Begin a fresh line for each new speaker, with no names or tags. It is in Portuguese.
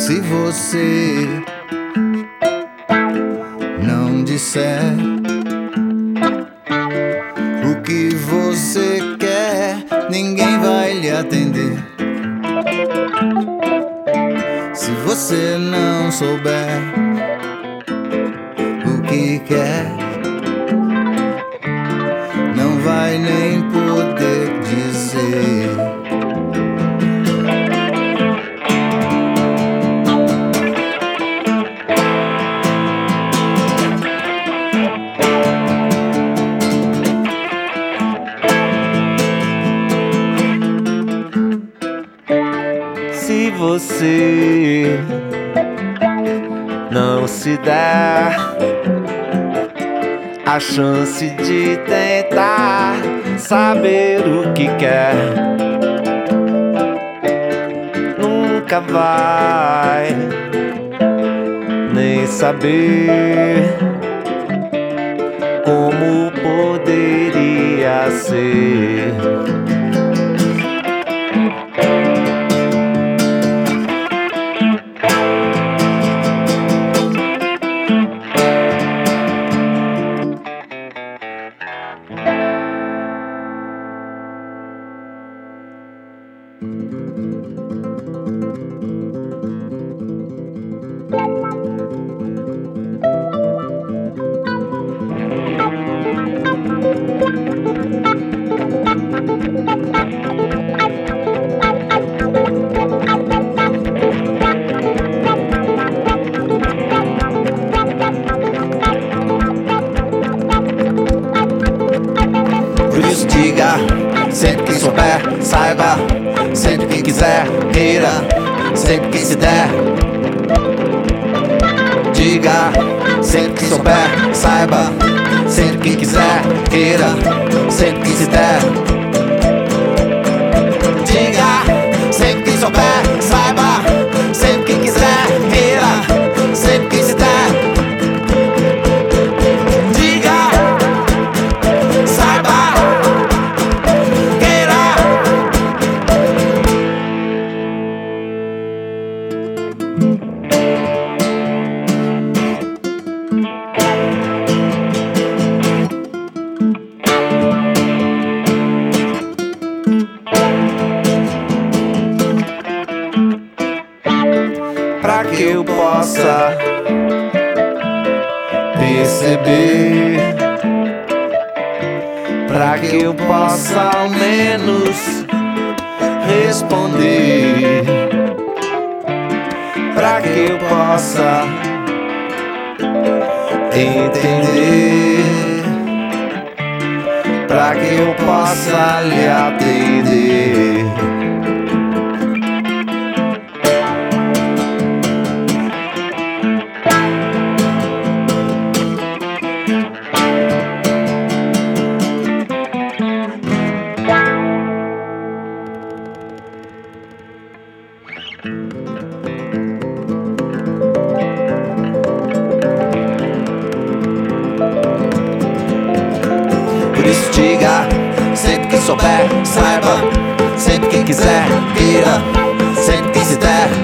Se você não disser o que você quer, ninguém vai lhe atender. Se você não souber o que quer, não vai nem poder dizer.
Se você não se der a chance de tentar saber o que quer, nunca vai nem saber como poderia ser.
Por isso diga, sempre que souber, saiba, sempre que quiser, queira, sempre que se der. Diga, sempre que souber, saiba, sempre que quiser, queira, sempre que se der. Diga, sempre que souber, saiba, sempre que quiser, queira, sempre que se der.
Pra que eu possa perceber, pra que eu possa ao menos responder, pra que eu possa entender, pra que eu possa lhe atender.
Por isso diga, sempre que souber, saiba, sempre que quiser, queira, sempre que se der.